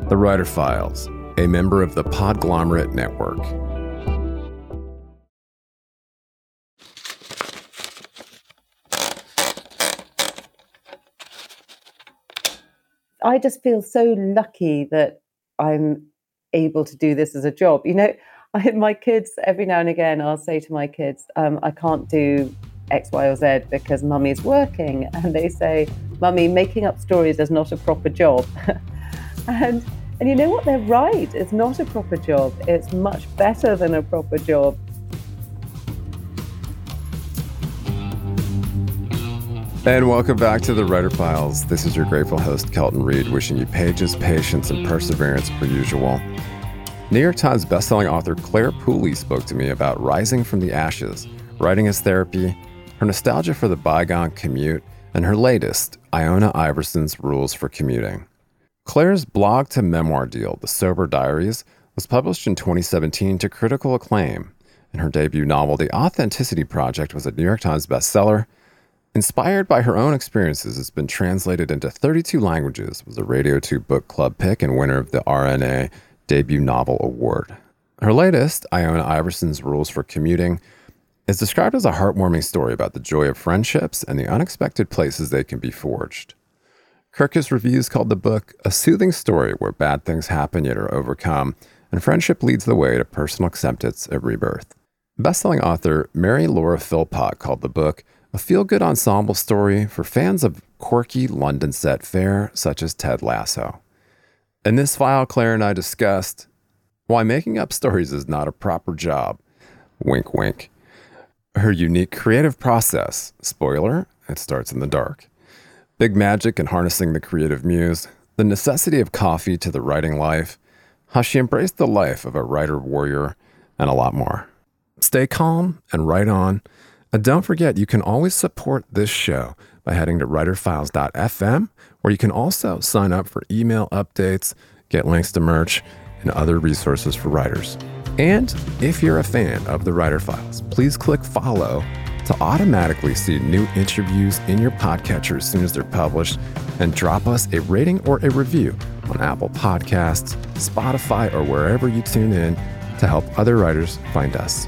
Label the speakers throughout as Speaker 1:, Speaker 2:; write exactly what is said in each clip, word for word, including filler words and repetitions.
Speaker 1: The Writer Files, a member of the Podglomerate Network.
Speaker 2: I just feel so lucky that I'm able to do this as a job. You know, I, my kids, every now and again, I'll say to my kids, um, I can't do X, Y, or Z because mummy's working. And they say, Mummy, making up stories is not a proper job. and and you know what? They're right. It's not a proper job. It's much better than a proper job.
Speaker 1: And welcome back to The Writer Files. This is your grateful host, Kelton Reid, wishing you pages, patience, and perseverance per usual. New York Times bestselling author Clare Pooley spoke to me about rising from the ashes, writing as therapy, her nostalgia for the bygone commute, and her latest, Iona Iverson's Rules for Commuting. Clare's blog to memoir deal, The Sober Diaries, was published in twenty seventeen to critical acclaim, and her debut novel, The Authenticity Project, was a New York Times bestseller. Inspired by her own experiences, it's been translated into thirty-two languages, was a Radio two Book Club pick and winner of the R N A Debut Novel Award. Her latest, Iona Iverson's Rules for Commuting, is described as a heartwarming story about the joy of friendships and the unexpected places they can be forged. Kirkus Reviews called the book a soothing story where bad things happen yet are overcome, and friendship leads the way to personal acceptance at rebirth. Bestselling author Mary Laura Philpott called the book a feel-good ensemble story for fans of quirky London set fare such as Ted Lasso. In this file, Clare and I discussed why making up stories is not a proper job. Wink, wink. Her unique creative process. Spoiler, it starts in the dark. Big magic and harnessing the creative muse. The necessity of coffee to the writing life. How she embraced the life of a writer warrior, and a lot more. Stay calm and write on. And don't forget, you can always support this show by heading to writer files dot f m, where you can also sign up for email updates, get links to merch, and other resources for writers. And if you're a fan of the Writer Files, please click follow to automatically see new interviews in your podcatcher as soon as they're published, and drop us a rating or a review on Apple Podcasts, Spotify, or wherever you tune in to help other writers find us.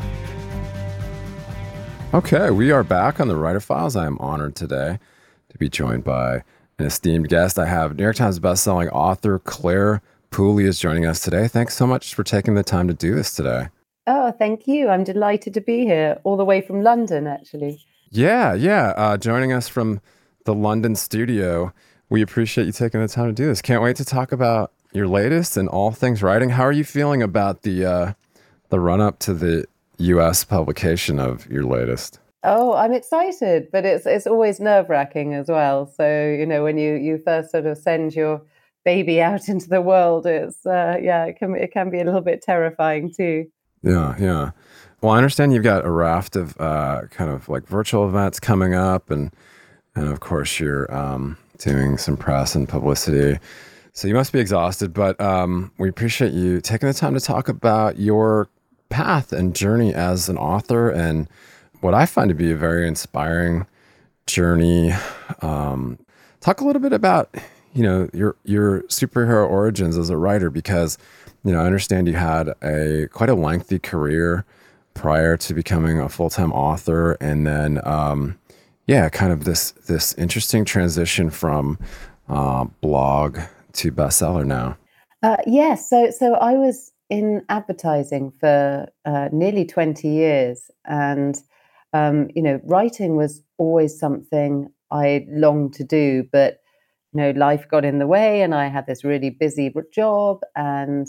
Speaker 1: Okay, we are back on the Writer Files. I am honored today to be joined by an esteemed guest. I have New York Times bestselling author Clare Pooley is joining us today. Thanks so much for taking the time to do this today.
Speaker 2: Oh, thank you. I'm delighted to be here, all the way from London, actually.
Speaker 1: Yeah, yeah. Uh, joining us from the London studio. We appreciate you taking the time to do this. Can't wait to talk about your latest and all things writing. How are you feeling about the uh, the run-up to the U S publication of your latest?
Speaker 2: Oh, I'm excited, but it's it's always nerve-wracking as well. So, you know, when you, you first sort of send your baby out into the world, it's, uh, yeah, it can, it can be a little bit terrifying too.
Speaker 1: Yeah, yeah. Well, I understand you've got a raft of uh, kind of like virtual events coming up, and and of course you're um, doing some press and publicity. So you must be exhausted, but um, we appreciate you taking the time to talk about your path and journey as an author, and what I find to be a very inspiring journey. Um, talk a little bit about, you know, your your superhero origins as a writer, because, you know, I understand you had a quite a lengthy career prior to becoming a full-time author, and then um, yeah, kind of this this interesting transition from uh, blog to bestseller now.
Speaker 2: Uh, yes, so so I was in advertising for uh, nearly twenty years, and um, you know, writing was always something I longed to do, but you know, life got in the way, and I had this really busy job, and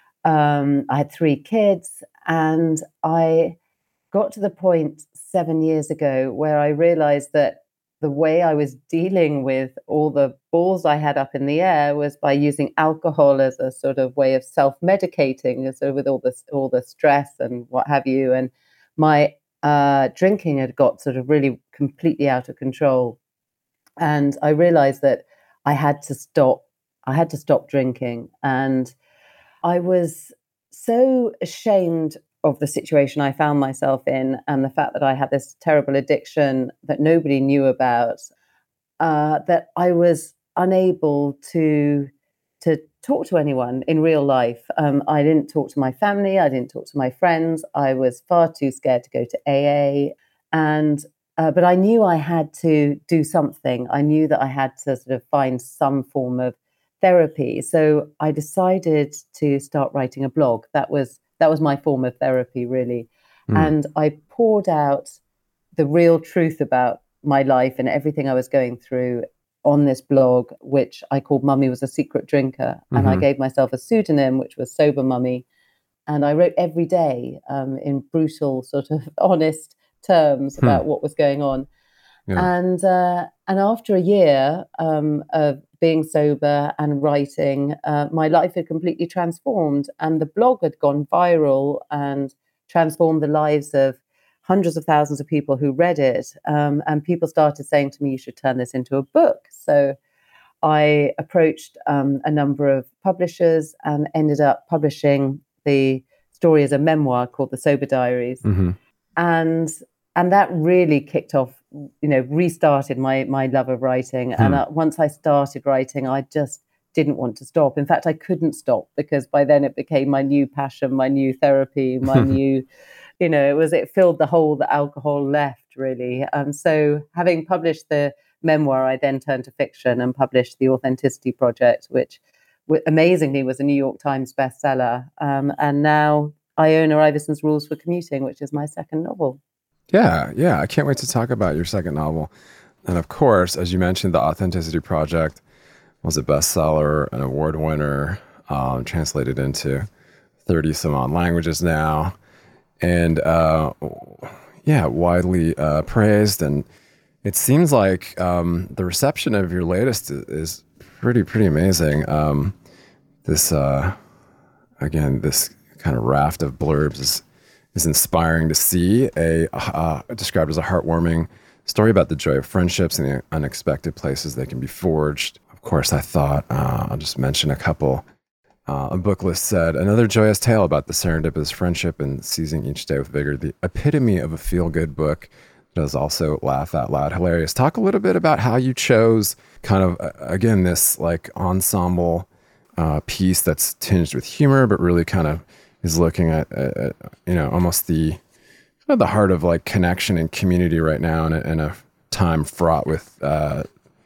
Speaker 2: um, I had three kids, and I got to the point seven years ago where I realized that the way I was dealing with all the balls I had up in the air was by using alcohol as a sort of way of self-medicating, so with all this, all the stress and what have you. And my uh, drinking had got sort of really completely out of control. And I realized that I had to stop. I had to stop drinking. And I was so ashamed of the situation I found myself in, and the fact that I had this terrible addiction that nobody knew about, uh, that I was unable to to talk to anyone in real life. Um, I didn't talk to my family. I didn't talk to my friends. I was far too scared to go to A A. And uh, but I knew I had to do something. I knew that I had to sort of find some form of therapy. So I decided to start writing a blog. That was that was my form of therapy, really. Mm. And I poured out the real truth about my life and everything I was going through on this blog, which I called Mummy Was a Secret Drinker. Mm-hmm. And I gave myself a pseudonym, which was Sober Mummy. And I wrote every day um, in brutal, sort of honest terms about hmm. what was going on. Yeah. And uh, and after a year um, of being sober and writing, uh, my life had completely transformed. And the blog had gone viral and transformed the lives of hundreds of thousands of people who read it. Um, and people started saying to me, you should turn this into a book. So I approached um, a number of publishers and ended up publishing the story as a memoir called The Sober Diaries. Mm-hmm. And and that really kicked off, you know, restarted my my love of writing. Hmm. And uh, once I started writing, I just didn't want to stop. In fact, I couldn't stop because by then it became my new passion, my new therapy, my new... You know, it was it filled the hole that alcohol left, really. Um, so having published the memoir, I then turned to fiction and published The Authenticity Project, which w- amazingly was a New York Times bestseller. Um, and now Iona Iverson's Rules for Commuting, which is my second novel.
Speaker 1: Yeah, yeah. I can't wait to talk about your second novel. And of course, as you mentioned, The Authenticity Project was a bestseller, an award winner, um, translated into thirty some odd languages now. And uh, yeah, widely uh, praised. And it seems like um, the reception of your latest is, is pretty, pretty amazing. Um, this, uh, again, this kind of raft of blurbs is, is inspiring to see. A uh, described as a heartwarming story about the joy of friendships and the unexpected places they can be forged. Of course, I thought, uh, I'll just mention a couple. Uh, a book list said, another joyous tale about the serendipitous friendship and seizing each day with vigor, the epitome of a feel-good book that is also laugh out loud hilarious. Talk a little bit about how you chose kind of, uh, again, this like ensemble uh, piece that's tinged with humor, but really kind of is looking at, uh, you know, almost the kind of the heart of like connection and community right now in a, in a time fraught with uh,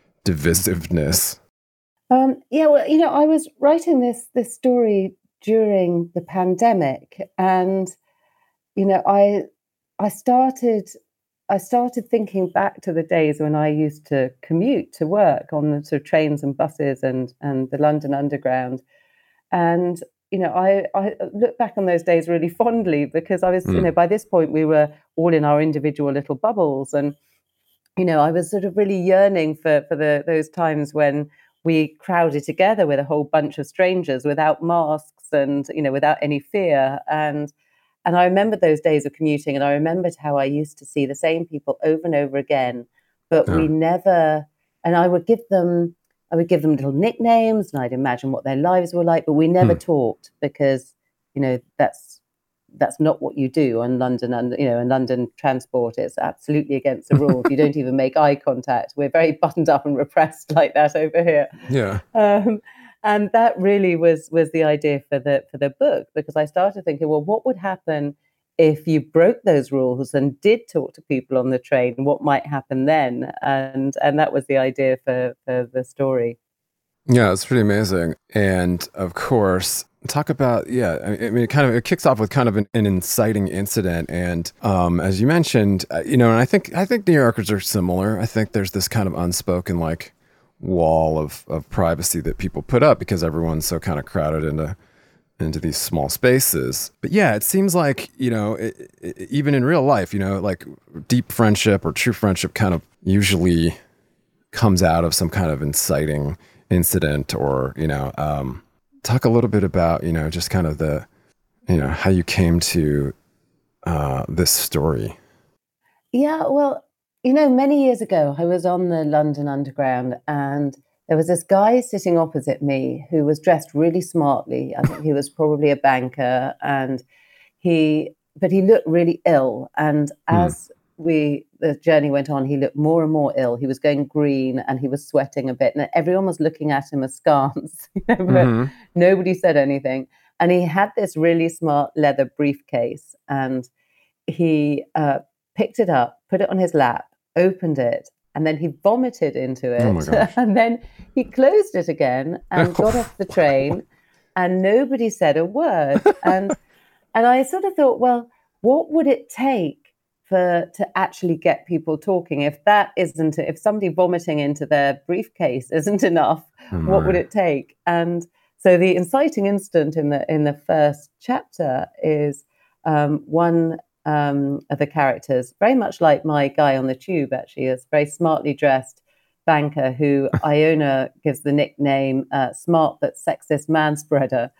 Speaker 1: divisiveness.
Speaker 2: Um, yeah, well, you know, I was writing this this story during the pandemic, and you know, I I started I started thinking back to the days when I used to commute to work on the sort of trains and buses and and the London Underground, and you know, I I look back on those days really fondly because I was, mm. you know, by this point we were all in our individual little bubbles, and you know, I was sort of really yearning for for the those times when we crowded together with a whole bunch of strangers without masks and, you know, without any fear. And and I remembered those days of commuting, and I remembered how I used to see the same people over and over again, but yeah. we never, and I would give them, I would give them little nicknames and I'd imagine what their lives were like, but we never hmm. talked because, you know, that's, that's not what you do on London and, you know, in London transport. It's absolutely against the rules. You don't even make eye contact. We're very buttoned up and repressed like that over here.
Speaker 1: Yeah.
Speaker 2: Um, and that really was was the idea for the for the book, because I started thinking, well, what would happen if you broke those rules and did talk to people on the train? What might happen then? And and that was the idea for for the story.
Speaker 1: Yeah, it's pretty amazing. And of course, talk about, yeah, I mean, it kind of, it kicks off with kind of an, an inciting incident. And um, as you mentioned, uh, you know, and I think, I think New Yorkers are similar. I think there's this kind of unspoken like wall of, of privacy that people put up because everyone's so kind of crowded into, into these small spaces. But yeah, it seems like, you know, it, it, even in real life, you know, like deep friendship or true friendship kind of usually comes out of some kind of inciting incident, or, you know, um, talk a little bit about, you know, just kind of the, you know, how you came to uh, this story.
Speaker 2: Yeah, well, you know, many years ago, I was on the London Underground and there was this guy sitting opposite me who was dressed really smartly. I think he was probably a banker, and he, but he looked really ill. And as mm. we the journey went on, he looked more and more ill. He was going green and he was sweating a bit, and everyone was looking at him askance, you know, but
Speaker 1: Mm-hmm.
Speaker 2: nobody said anything. And he had this really smart leather briefcase, and he uh, picked it up, put it on his lap, opened it, and then he vomited into
Speaker 1: Oh my
Speaker 2: it.
Speaker 1: gosh.
Speaker 2: And then he closed it again and got off the train, and nobody said a word. And and I sort of thought, well, what would it take for to actually get people talking? If that isn't, if somebody vomiting into their briefcase isn't enough,
Speaker 1: Oh
Speaker 2: what would
Speaker 1: my.
Speaker 2: it take? And so the inciting incident in the in the first chapter is um, one um, of the characters, very much like my guy on the tube, actually, is very smartly dressed banker who Iona gives the nickname uh, "smart but sexist manspreader."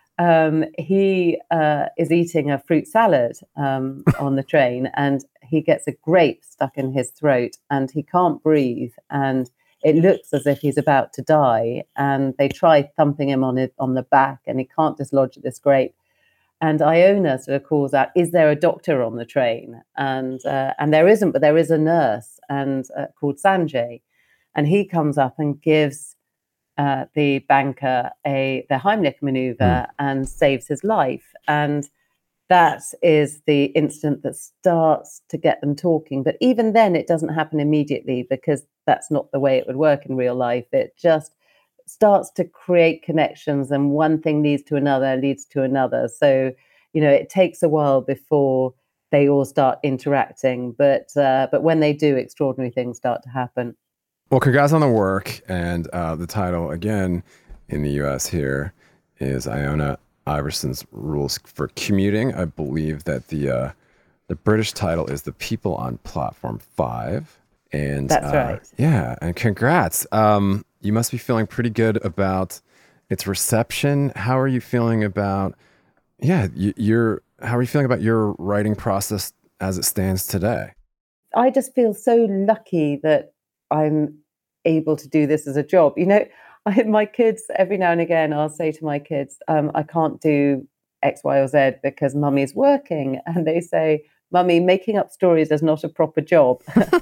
Speaker 2: Um, he uh, is eating a fruit salad um, on the train, and he gets a grape stuck in his throat, and he can't breathe, and it looks as if he's about to die. And they try thumping him on it on the back, and he can't dislodge this grape. And Iona sort of calls out, "Is there a doctor on the train?" And uh, and there isn't, but there is a nurse, and uh, called Sanjay, and he comes up and gives uh, the banker a the Heimlich maneuver
Speaker 1: Hmm.
Speaker 2: and saves his life. And that is the instant that starts to get them talking. But even then, it doesn't happen immediately because that's not the way it would work in real life. It just starts to create connections, and one thing leads to another, leads to another. So, you know, it takes a while before they all start interacting. But uh, but when they do, extraordinary things start to happen.
Speaker 1: Well, congrats on the work. And uh, the title, again, in the U S here is Iona Iverson's Rules for Commuting. I believe that the uh, the British title is The People on Platform five. And
Speaker 2: That's
Speaker 1: uh,
Speaker 2: right.
Speaker 1: yeah, and congrats. Um, you must be feeling pretty good about its reception. How are you feeling about, yeah, y- your, how are you feeling about your writing process as it stands today?
Speaker 2: I just feel so lucky that I'm able to do this as a job. You know, I, my kids, every now and again, I'll say to my kids, um, I can't do X, Y, or Z because mummy's working. And they say, "Mummy, making up stories is not a proper job."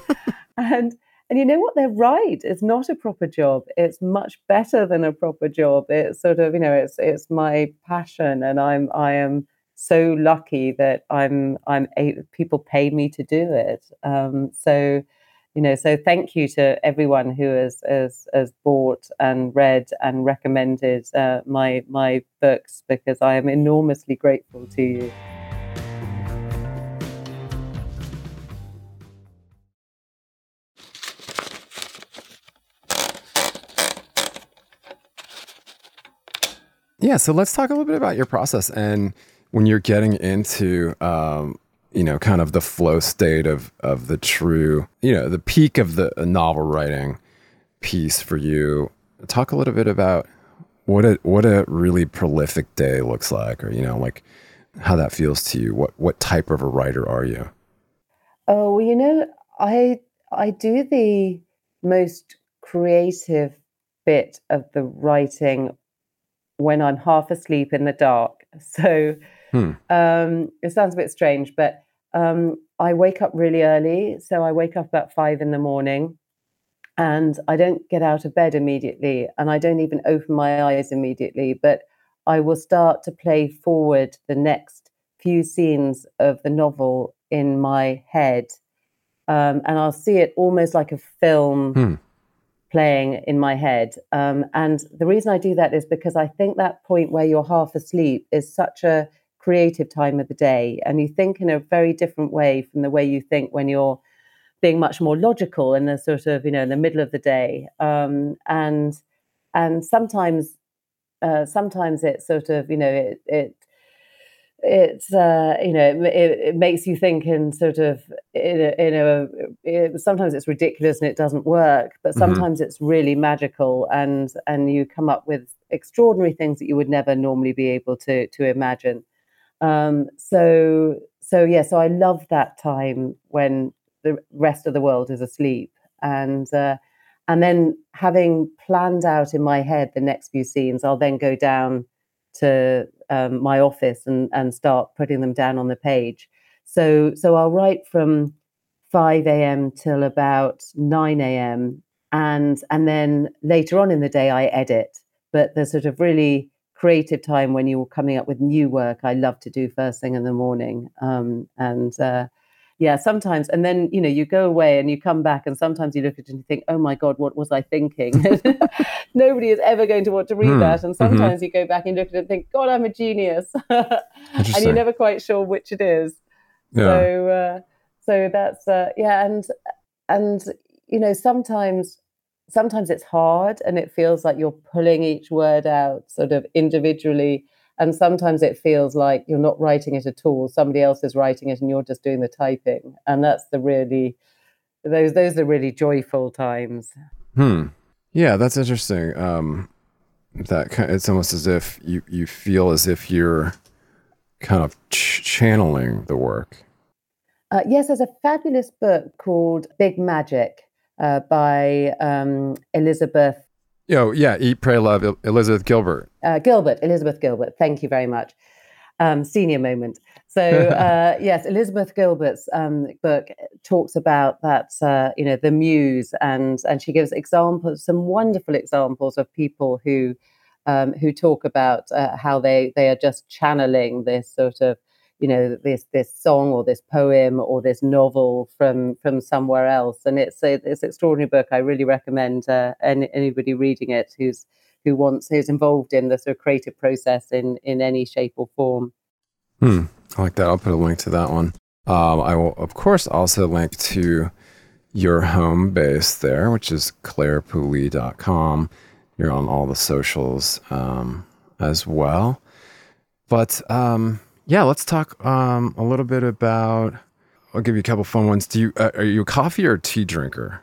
Speaker 2: and and you know what? They're right. It's not a proper job. It's much better than a proper job. It's sort of, you know, it's it's my passion, and I'm I am so lucky that I'm I'm a, people pay me to do it. Um, so, you know, so thank you to everyone who has has, has bought and read and recommended uh, my my books, because I am enormously grateful to you.
Speaker 1: Yeah, so let's talk a little bit about your process and when you're getting into, um, you know, kind of the flow state of of the true, you know, the peak of the uh, novel writing piece for you. Talk a little bit about what a what a really prolific day looks like, or you know, like how that feels to you. What what type of a writer are you?
Speaker 2: Oh, well, you know, I I do the most creative bit of the writing when I'm half asleep in the dark. So
Speaker 1: Hmm.
Speaker 2: um, it sounds a bit strange, but um, I wake up really early. So I wake up about five in the morning, and I don't get out of bed immediately, and I don't even open my eyes immediately, but I will start to play forward the next few scenes of the novel in my head. Um, and I'll see it almost like a film
Speaker 1: Hmm.
Speaker 2: playing in my head. Um, and the reason I do that is because I think that point where you're half asleep is such a creative time of the day, and you think in a very different way from the way you think when you're being much more logical in the sort of, you know, in the middle of the day. Um, and and sometimes uh, sometimes it's sort of, you know, it it it's uh, you know, it, it makes you think in sort of in a, in a it, sometimes it's ridiculous and it doesn't work, but
Speaker 1: Mm-hmm.
Speaker 2: sometimes it's really magical, and and you come up with extraordinary things that you would never normally be able to to imagine. Um, so so yeah, so I love that time when the rest of the world is asleep, and uh, and then having planned out in my head the next few scenes, I'll then go down to um, my office and and start putting them down on the page. So so I'll write from five a.m. till about nine a.m. and and then later on in the day I edit. But the sort of really creative time when you're coming up with new work, I love to do first thing in the morning. Um, and uh, yeah, sometimes, and then, you know, you go away and you come back and sometimes you look at it and you think, oh my God, what was I thinking? Nobody is ever going to want to read
Speaker 1: Hmm.
Speaker 2: that. And sometimes
Speaker 1: Mm-hmm.
Speaker 2: you go back and look at it and think, God, I'm a genius. And you're never quite sure which it is.
Speaker 1: Yeah.
Speaker 2: So, uh, so that's, uh, yeah. And, and, you know, sometimes, sometimes it's hard and it feels like you're pulling each word out sort of individually. And sometimes it feels like you're not writing it at all. Somebody else is writing it and you're just doing the typing. And that's the really, those, those are really joyful times.
Speaker 1: Hmm. Yeah, that's interesting. Um, that kind it's almost as if you, you feel as if you're kind of ch- channeling the work.
Speaker 2: Uh, yes, there's a fabulous book called Big Magic uh, by um, Elizabeth.
Speaker 1: Oh, yeah. Eat, Pray, Love, Elizabeth Gilbert.
Speaker 2: Uh, Gilbert, Elizabeth Gilbert. Thank you very much. Um, senior moment. So uh, yes, Elizabeth Gilbert's um, book talks about that, uh, you know, the muse, and and she gives examples, some wonderful examples of people who um, who talk about uh, how they they are just channeling this sort of, you know, this this song or this poem or this novel from from somewhere else. And it's a, it's an extraordinary book. I really recommend uh, any, anybody reading it who's who wants who's involved in the sort of creative process in in any shape or form.
Speaker 1: Hmm. I like that. I'll put a link to that one. Um, I will, of course, also link to your home base there, which is claire pouly dot com. You're on all the socials um, as well. But um, yeah, let's talk um, a little bit about. I'll give you a couple fun ones. Do you uh, are you a coffee or tea drinker?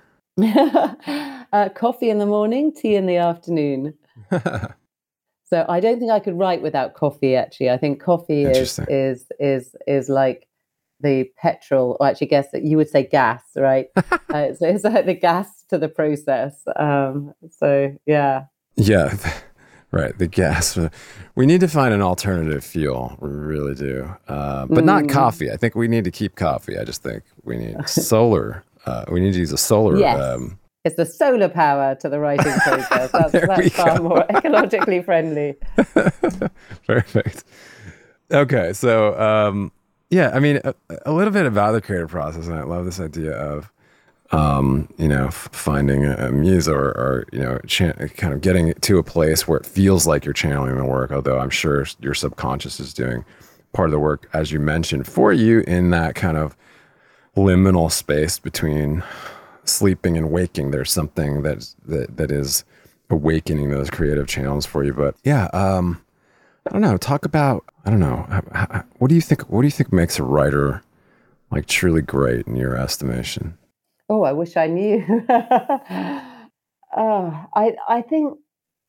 Speaker 2: uh, coffee in the morning, tea in the afternoon. So I don't think I could write without coffee. Actually, I think coffee is is is is like the petrol, or actually, guess that you would say gas, right? uh, so it's like the gas to the process. Um, so yeah,
Speaker 1: yeah, right. The gas. We need to find an alternative fuel. We really do, uh, but mm. not coffee. I think we need to keep coffee. I just think we need solar. Uh, we need to use a solar.
Speaker 2: Yes.
Speaker 1: Um,
Speaker 2: It's the solar power to the writing process. That's, that's far go. more ecologically friendly.
Speaker 1: Perfect. Okay, so um, yeah, I mean, a, a little bit about the creative process, and I love this idea of, um, you know, f- finding a, a muse or, or you know, cha- kind of getting to a place where it feels like you're channeling the work. Although I'm sure your subconscious is doing part of the work, as you mentioned, for you in that kind of liminal space between sleeping and waking. There's something that that that is awakening those creative channels for you. But yeah, um, I don't know. Talk about I don't know. What do you think? What do you think makes a writer like truly great in your estimation?
Speaker 2: Oh, I wish I knew. oh, I I think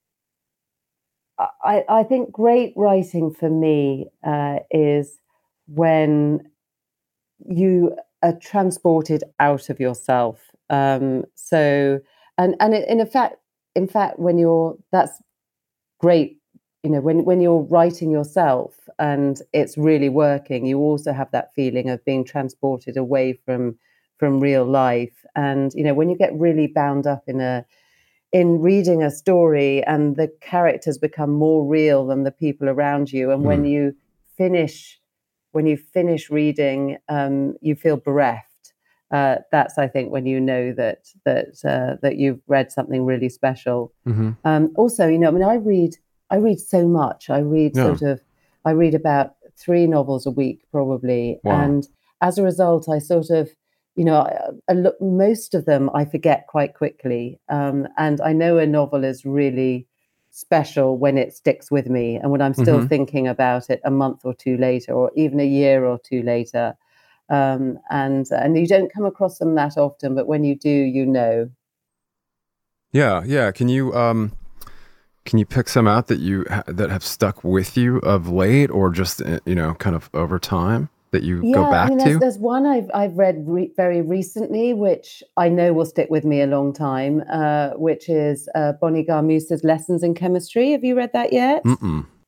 Speaker 2: I I think great writing for me uh, is when you are transported out of yourself. Um, so, and and in fact, in fact, when you're that's great, you know, when when you're writing yourself and it's really working, you also have that feeling of being transported away from from real life. And you know, when you get really bound up in a in reading a story and the characters become more real than the people around you, and mm. when you finish when you finish reading, um, you feel bereft. Uh, that's, I think, when you know that that uh, that you've read something really special. Mm-hmm. Um, also, you know, I mean, I read I read so much. I read yeah. sort of I read about three novels a week, probably, wow. and as a result, I sort of, you know, I, I look, most of them I forget quite quickly, um, and I know a novel is really special when it sticks with me and when I'm still mm-hmm. thinking about it a month or two later, or even a year or two later. Um, and and you don't come across them that often, but when you do, you know.
Speaker 1: Yeah, yeah. Can you um, can you pick some out that you ha- that have stuck with you of late, or just you know, kind of over time that you
Speaker 2: yeah,
Speaker 1: go back
Speaker 2: I mean,
Speaker 1: to?
Speaker 2: There's, there's one I've I've read re- very recently, which I know will stick with me a long time, uh, which is uh, Bonnie Garmuse's Lessons in Chemistry. Have you read that yet?
Speaker 1: Mm-mm.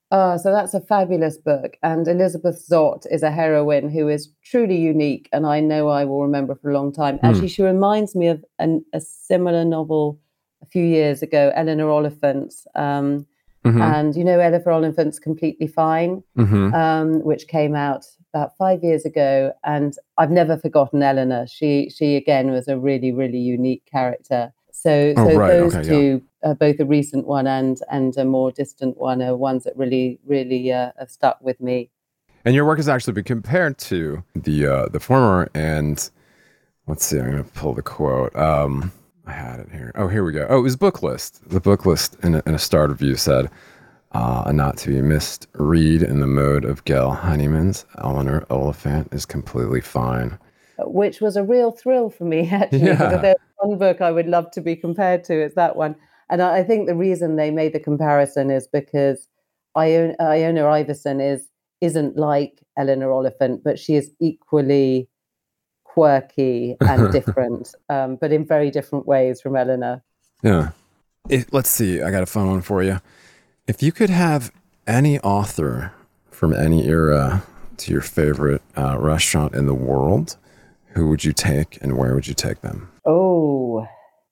Speaker 2: Oh, so that's a fabulous book. And Elizabeth Zott is a heroine who is truly unique, and I know I will remember for a long time.
Speaker 1: Hmm.
Speaker 2: Actually, she reminds me of an, a similar novel a few years ago, Eleanor Oliphant. Um,
Speaker 1: Mm-hmm.
Speaker 2: and you know, Eleanor Oliphant's Completely Fine,
Speaker 1: Mm-hmm.
Speaker 2: um, which came out about five years ago. And I've never forgotten Eleanor. She, she again, was a really, really unique character. So,
Speaker 1: Oh,
Speaker 2: so
Speaker 1: right.
Speaker 2: those
Speaker 1: Okay,
Speaker 2: two, uh, both a recent one and and a more distant one, are ones that really, really uh, have stuck with me.
Speaker 1: And your work has actually been compared to the uh, the former. And let's see, I'm going to pull the quote. Um, I had it here. Oh, here we go. Oh, it was Book List. The Book List in a, in a star review said, uh, a not to be missed read in the mode of Gail Honeyman's Eleanor Oliphant is completely fine.
Speaker 2: Which was a real thrill for me, actually,
Speaker 1: Yeah.
Speaker 2: because if there's one book I would love to be compared to, it's that one. And I I think the reason they made the comparison is because Iona, Iona Iverson is isn't like Eleanor Oliphant, but she is equally quirky and different, um, but in very different ways from Eleanor.
Speaker 1: Yeah. If, let's see. I got a fun one for you. If you could have any author from any era to your favorite uh, restaurant in the world, who would you take and where would you take them?
Speaker 2: Oh,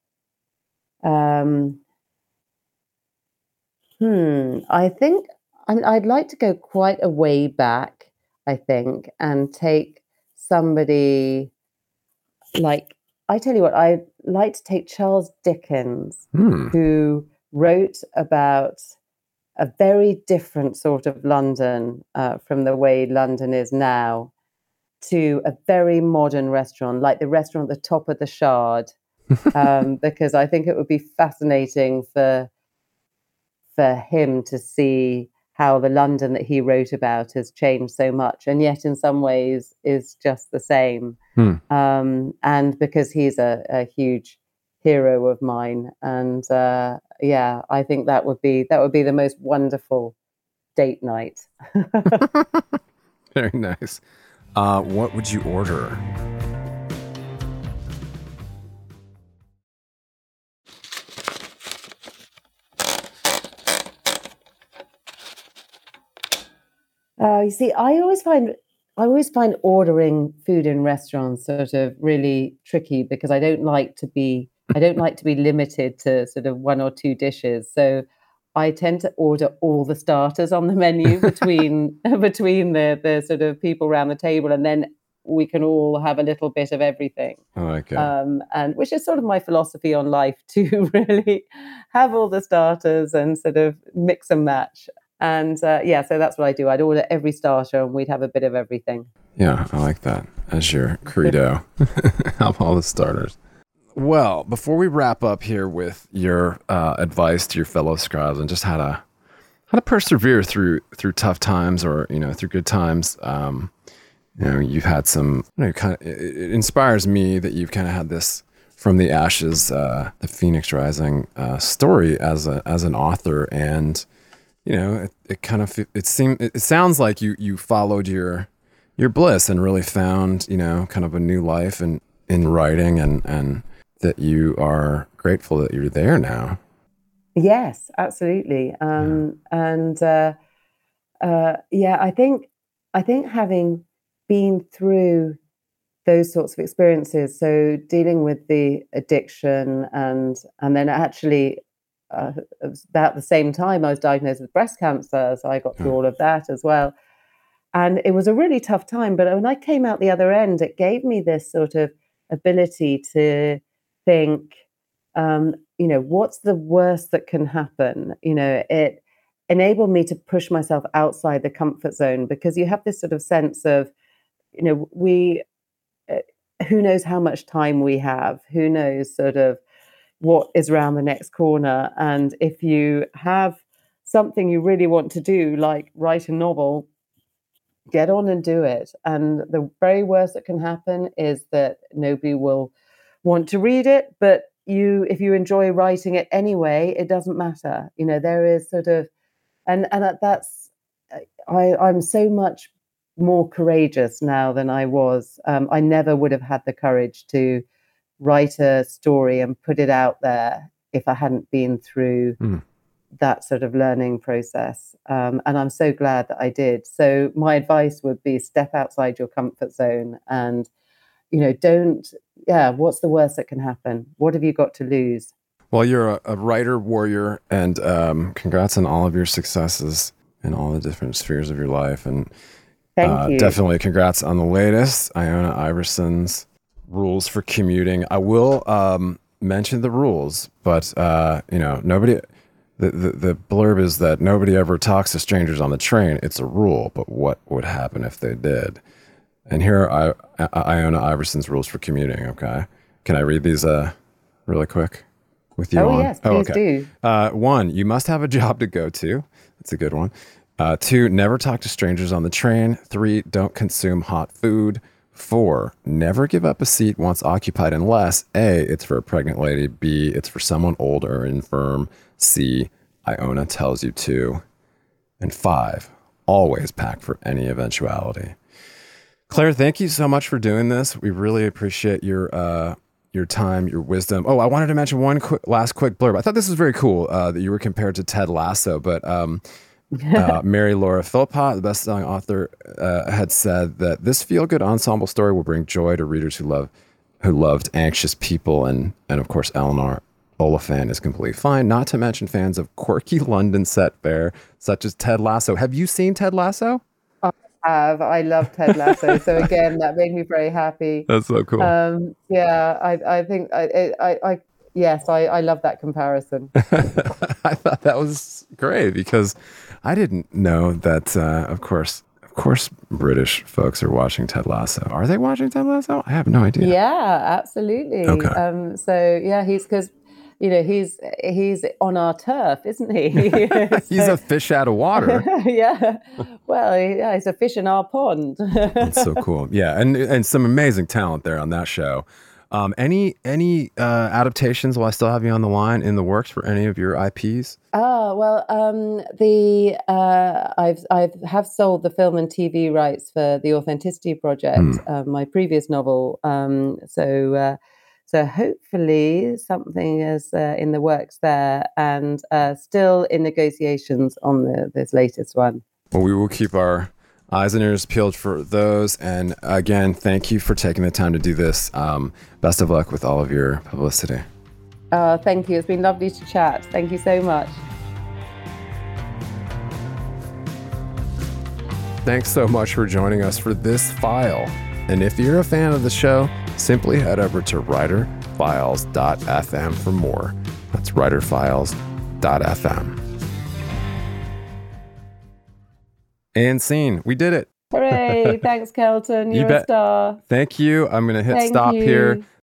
Speaker 2: um, hmm. I think I'm, I'd like to go quite a way back, I think, and take somebody like, I tell you what, I'd like to take Charles Dickens,
Speaker 1: Hmm.
Speaker 2: who wrote about a very different sort of London uh, from the way London is now, to a very modern restaurant, like the restaurant at the top of the Shard, um, because I think it would be fascinating for for him to see how the London that he wrote about has changed so much, and yet in some ways is just the same.
Speaker 1: Hmm.
Speaker 2: Um, and because he's a, a huge hero of mine, and uh, yeah, I think that would be that would be the most wonderful date night.
Speaker 1: Very nice. Uh, what would you order?
Speaker 2: Uh, you see, I always find I always find ordering food in restaurants sort of really tricky, because I don't like to be I don't like to be limited to sort of one or two dishes. So I tend to order all the starters on the menu between between the the sort of people around the table, and then we can all have a little bit of everything.
Speaker 1: I like it.
Speaker 2: Um, and which is sort of my philosophy on life, to really have all the starters and sort of mix and match. And uh, yeah, so that's what I do. I'd order every starter and we'd have a bit of everything.
Speaker 1: Yeah, I like that as your credo. Have all the starters. Well, before we wrap up here with your uh, advice to your fellow scribes and just how to how to persevere through through tough times, or you know through good times, um, you know you've had some. You know, kind of it, it inspires me that you've kind of had this from the ashes, uh, the Phoenix Rising uh, story as a as an author. And you know, it, it kind of it seemed it, it sounds like you you followed your your bliss and really found, you know, kind of a new life in in writing, and and that you are grateful that you're there now.
Speaker 2: Yes, absolutely. Um, yeah. And uh, uh, yeah, I think I think having been through those sorts of experiences, so dealing with the addiction, and and then actually uh, about the same time I was diagnosed with breast cancer, so I got through all of that as well. And it was a really tough time, but when I came out the other end, it gave me this sort of ability to think, um, you know, what's the worst that can happen? You know, it enabled me to push myself outside the comfort zone, because you have this sort of sense of, you know, we, uh, who knows how much time we have, who knows sort of what is around the next corner. And if you have something you really want to do, like write a novel, get on and do it. And the very worst that can happen is that nobody will want to read it, but you, if you enjoy writing it anyway, it doesn't matter. You know, there is sort of, and and that's, I I'm so much more courageous now than I was. Um, I never would have had the courage to write a story and put it out there if I hadn't been through
Speaker 1: Mm.
Speaker 2: that sort of learning process. Um, and I'm so glad that I did. So my advice would be step outside your comfort zone and, you know, don't, yeah, what's the worst that can happen? What have you got to lose?
Speaker 1: Well, you're a, a writer warrior, and um, congrats on all of your successes in all the different spheres of your life. And
Speaker 2: Thank
Speaker 1: uh,
Speaker 2: you.
Speaker 1: Definitely congrats on the latest, Iona Iverson's rules for commuting. I will um, mention the rules, but uh, you know, nobody. The, the the blurb is that nobody ever talks to strangers on the train. It's a rule, but what would happen if they did? And here are I, I, Iona Iverson's rules for commuting. Okay, can I read these uh, really quick with you
Speaker 2: oh,
Speaker 1: on?
Speaker 2: Yes, please
Speaker 1: oh, okay.
Speaker 2: do.
Speaker 1: Uh, one, you must have a job to go to. That's a good one. Uh, two, never talk to strangers on the train. Three, don't consume hot food. Four, never give up a seat once occupied unless A, it's for a pregnant lady, B, it's for someone old or infirm, C, Iona tells you to. And five, always pack for any eventuality. Claire, thank you so much for doing this. We really appreciate your uh, your time, your wisdom. Oh, I wanted to mention one quick, last quick blurb. I thought this was very cool uh, that you were compared to Ted Lasso, but um, uh, Mary Laura Philpott, the best-selling author, uh, had said that this feel-good ensemble story will bring joy to readers who love who loved anxious people, and and of course Eleanor Oliphant is completely fine. Not to mention fans of quirky London set fare such as Ted Lasso. Have you seen Ted Lasso?
Speaker 2: Have. I love Ted Lasso. So again, that made me very happy.
Speaker 1: That's so cool.
Speaker 2: Um, yeah, I, I think I, I, I, yes, I, I love that comparison.
Speaker 1: I thought that was great because I didn't know that. Uh, of course, of course, British folks are watching Ted Lasso. Are they watching Ted Lasso? I have no idea.
Speaker 2: Yeah, absolutely.
Speaker 1: Okay.
Speaker 2: Um, so yeah, he's because. You know, he's he's on our turf, isn't he?
Speaker 1: He's
Speaker 2: so,
Speaker 1: a fish out of water.
Speaker 2: Yeah. Well, yeah, he's a fish in our pond.
Speaker 1: That's so cool. Yeah, and and some amazing talent there on that show. Um, any any uh, adaptations while I still have you on the line in the works for any of your I Ps?
Speaker 2: Oh, well, um, the uh, I've I've have sold the film and T V rights for the Authenticity Project,
Speaker 1: Hmm.
Speaker 2: uh, my previous novel. Um, so. Uh, So hopefully something is uh, in the works there, and uh, still in negotiations on the, this latest one.
Speaker 1: Well, we will keep our eyes and ears peeled for those. And again, thank you for taking the time to do this. Um, best of luck with all of your publicity.
Speaker 2: Uh, thank you. It's been lovely to chat. Thank you so much.
Speaker 1: Thanks so much for joining us for this file. And if you're a fan of the show, simply head over to writer files dot f m for more. That's writer files dot f m. And scene. We did it.
Speaker 2: Hooray. Thanks, Kelton. You're
Speaker 1: You bet.
Speaker 2: a star.
Speaker 1: Thank you. I'm going to hit
Speaker 2: Thank
Speaker 1: stop
Speaker 2: you.
Speaker 1: here.